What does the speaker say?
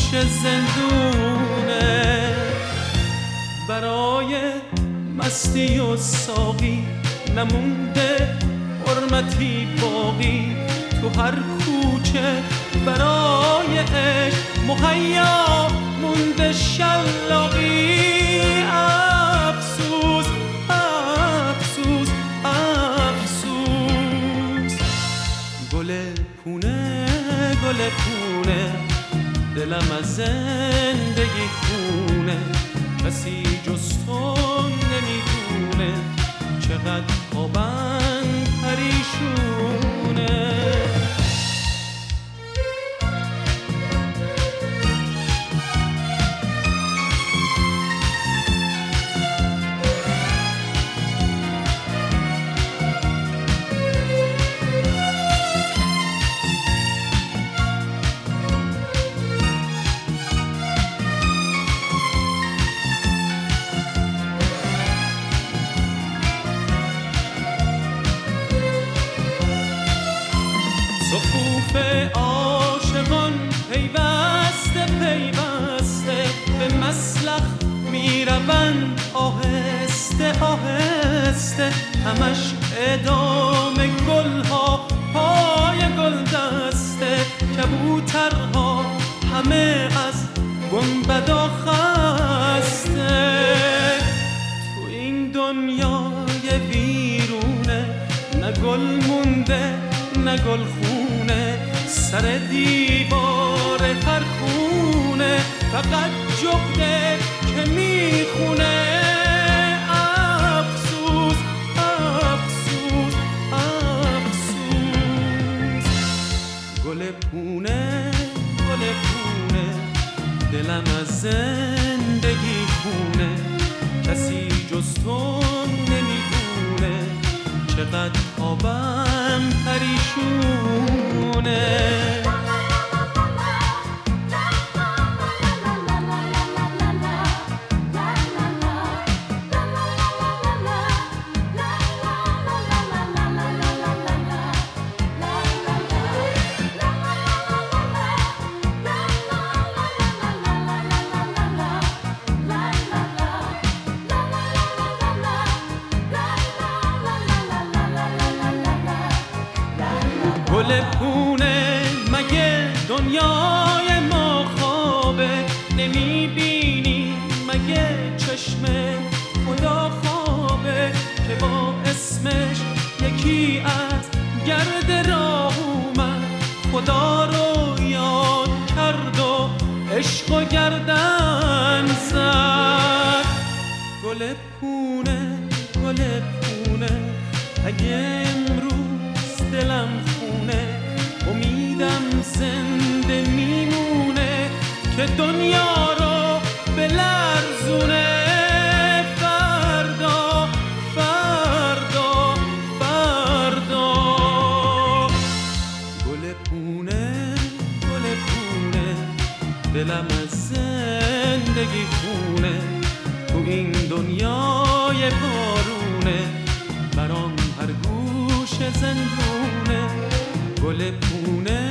زندونه، برای مستی و ساقی نمونده حرمتی باقی، تو هر کوچه برای عشق مهیا مونده شلاقی. افسوس افسوس افسوس، گل پونه گل پونه، دلم از زندگی خونه، کسی جز تو نمیدونه چقدر خوابم پریشونه. صفوف عاشقان پیوسته پیوسته، به مسلخ میروند آهسته آهسته، همش ادامه گلها پای گل دسته، کبوترها همه از گنبدا خسته. تو این دنیای ویرونه نه گل مونده نه گل خونه، سر دیوار هر خونه فقط جغده که میخونه. افسوس افسوس افسوس، گل پونه گل پونه، دلم از زندگی خونه، کسی جز تو نمیدونه چقدر خوابم پریشونه. گل پونه مگه دنیای ما خوابه، نمیبینی مگه چشم خدا خوابه، که با اسمش یکی از گرد راه اومد، خدا رو یاد کرد و عشق و گردن زد. گل پونه گل پونه، اگه امروز دلم امیدم زنده میمونه که دنیا رو بلرزونه. فردا فردا فردا، گل پونه گل پونه، دلم از زندگی خونه، تو این دنیای بارونه، برام هر گوش زندونه. گل پونه